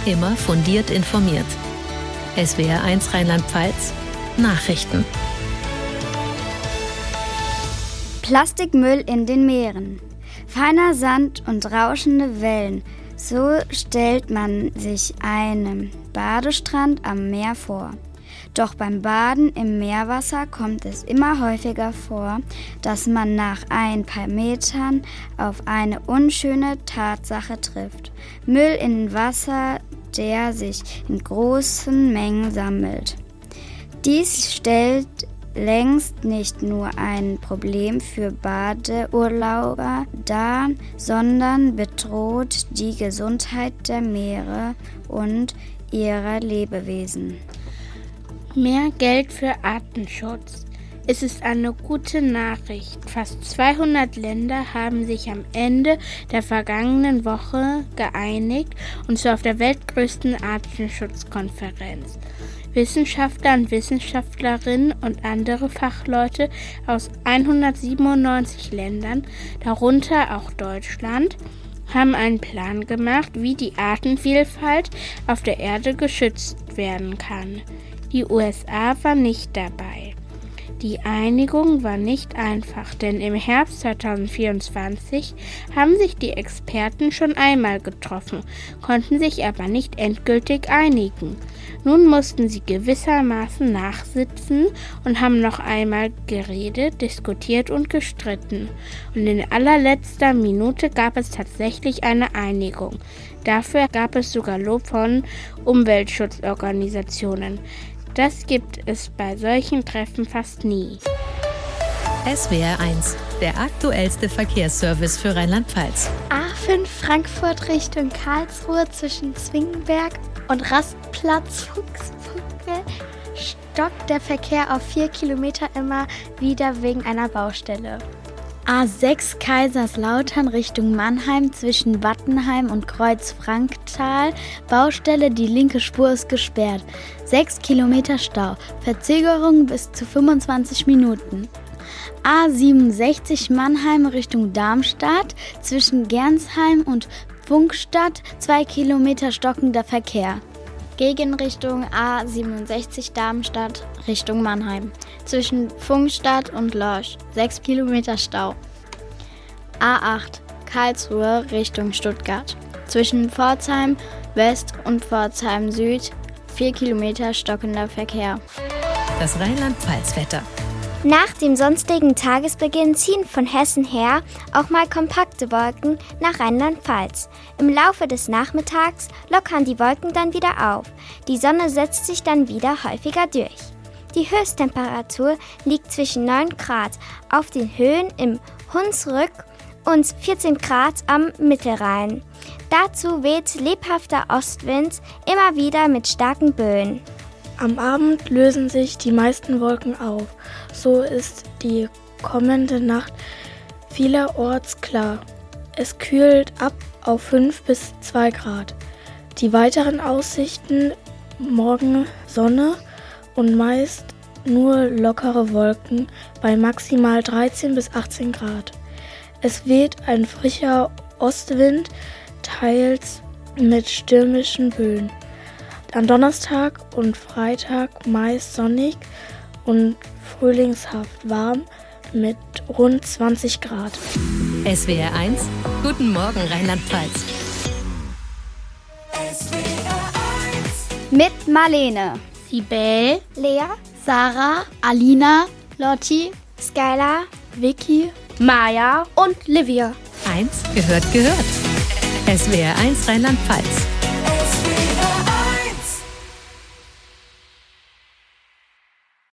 Immer fundiert informiert. SWR1 Rheinland-Pfalz Nachrichten. Plastikmüll in den Meeren. Feiner Sand und rauschende Wellen. So stellt man sich einen Badestrand am Meer vor. Doch beim Baden im Meerwasser kommt es immer häufiger vor, dass man nach ein paar Metern auf eine unschöne Tatsache trifft. Müll in Wasser, der sich in großen Mengen sammelt. Dies stellt längst nicht nur ein Problem für Badeurlauber dar, sondern bedroht die Gesundheit der Meere und ihrer Lebewesen. Mehr Geld für Artenschutz. Es ist eine gute Nachricht. Fast 200 Länder haben sich am Ende der vergangenen Woche geeinigt, und zwar auf der weltgrößten Artenschutzkonferenz. Wissenschaftler und Wissenschaftlerinnen und andere Fachleute aus 197 Ländern, darunter auch Deutschland, haben einen Plan gemacht, wie die Artenvielfalt auf der Erde geschützt werden kann. Die USA war nicht dabei. Die Einigung war nicht einfach, denn im Herbst 2024 haben sich die Experten schon einmal getroffen, konnten sich aber nicht endgültig einigen. Nun mussten sie gewissermaßen nachsitzen und haben noch einmal geredet, diskutiert und gestritten. Und in allerletzter Minute gab es tatsächlich eine Einigung. Dafür gab es sogar Lob von Umweltschutzorganisationen. Das gibt es bei solchen Treffen fast nie. SWR1, der aktuellste Verkehrsservice für Rheinland-Pfalz. A5 Frankfurt Richtung Karlsruhe zwischen Zwingenberg und Rastplatz Fuchsbrücke stockt der Verkehr auf 4 Kilometer immer wieder wegen einer Baustelle. A6 Kaiserslautern Richtung Mannheim zwischen Wattenheim und Kreuz-Franktal. Baustelle, die linke Spur ist gesperrt. 6 Kilometer Stau. Verzögerung bis zu 25 Minuten. A67 Mannheim Richtung Darmstadt zwischen Gernsheim und Pfungstadt. 2 Kilometer stockender Verkehr. Gegenrichtung A67 Darmstadt Richtung Mannheim. Zwischen Pfungstadt und Lorsch 6 Kilometer Stau. A8 Karlsruhe Richtung Stuttgart. Zwischen Pforzheim West und Pforzheim Süd 4 Kilometer stockender Verkehr. Das Rheinland-Pfalz-Wetter. Nach dem sonstigen Tagesbeginn ziehen von Hessen her auch mal kompakte Wolken nach Rheinland-Pfalz. Im Laufe des Nachmittags lockern die Wolken dann wieder auf. Die Sonne setzt sich dann wieder häufiger durch. Die Höchsttemperatur liegt zwischen 9 Grad auf den Höhen im Hunsrück und 14 Grad am Mittelrhein. Dazu weht lebhafter Ostwind immer wieder mit starken Böen. Am Abend lösen sich die meisten Wolken auf. So ist die kommende Nacht vielerorts klar. Es kühlt ab auf 5 bis 2 Grad. Die weiteren Aussichten: morgen Sonne und meist nur lockere Wolken bei maximal 13 bis 18 Grad. Es weht ein frischer Ostwind, teils mit stürmischen Böen. Am Donnerstag und Freitag meist sonnig und frühlingshaft warm mit rund 20 Grad. SWR1, guten Morgen Rheinland-Pfalz. Mit Marlene, Sibel, Lea, Sarah, Alina, Lotti, Skylar, Vicky, Maja und Livia. 1 gehört. SWR1 Rheinland-Pfalz.